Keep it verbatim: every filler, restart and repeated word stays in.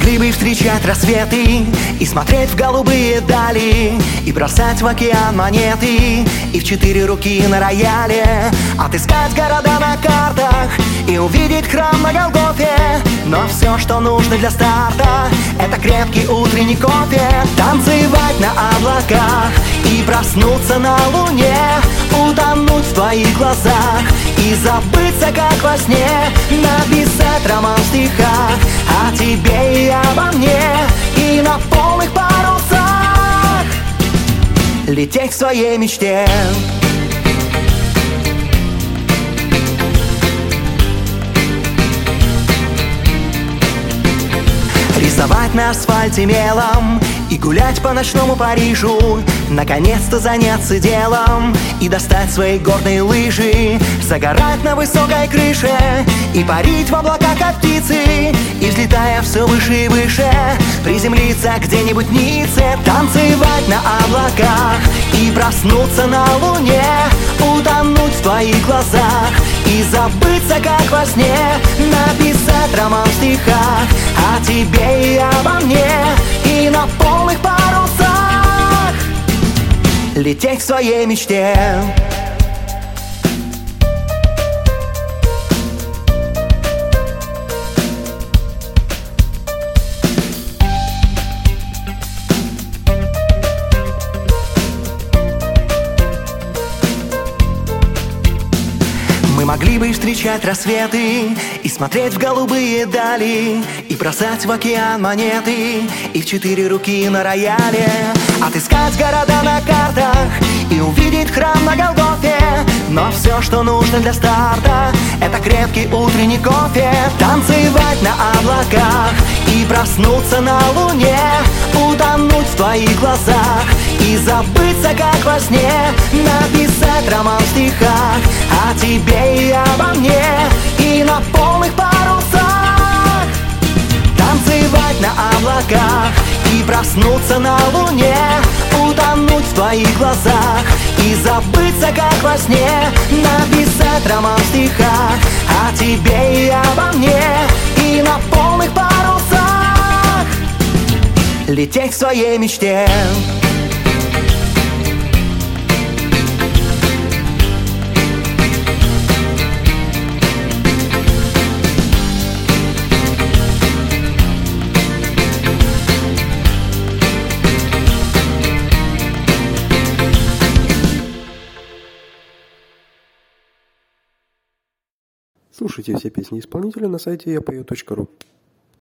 могли бы встречать рассветы и смотреть в голубые дали, и бросать в океан монеты, и в четыре руки на рояле отыскать города на картах и увидеть храм на Голгофе. Но все, что нужно для старта, это крепкий утренний кофе. Танцевать на облаках и проснуться на луне, утонуть в твоих глазах и забыться, как во сне. Написать роман в стихах о тебе и обо мне, и на полных парусах лететь к своей мечте. Рисовать на асфальте мелом и гулять по ночному Парижу, наконец-то заняться делом и достать свои горные лыжи, загорать на высокой крыше и парить в облаках, как птицы, и, взлетая все выше и выше, приземлиться где-нибудь в Ницце. Танцевать на облаках и проснуться на луне, утонуть в твоих глазах и забыться, как во сне. Написать роман в стихах о тебе и обо мне, и на полных парусах лететь к своей мечте. Мы могли бы встречать рассветы и смотреть в голубые дали, и бросать в океан монеты, и в четыре руки на рояле отыскать города на картах и увидеть храм на Голгофе. Но все, что нужно для старта, это крепкий утренний кофе. Танцевать на облаках и проснуться на луне, утонуть в твоих глазах и забыться, как во сне. Написать роман в стихах о тебе и обо мне, и на полных парусах танцевать на облаках и проснуться на луне, утонуть в твоих глазах и забыться, как во сне. Написать роман в стихах о тебе и обо мне, и на полных парусах лететь к своей мечте. Слушайте все песни исполнителя на сайте я пою точка ру.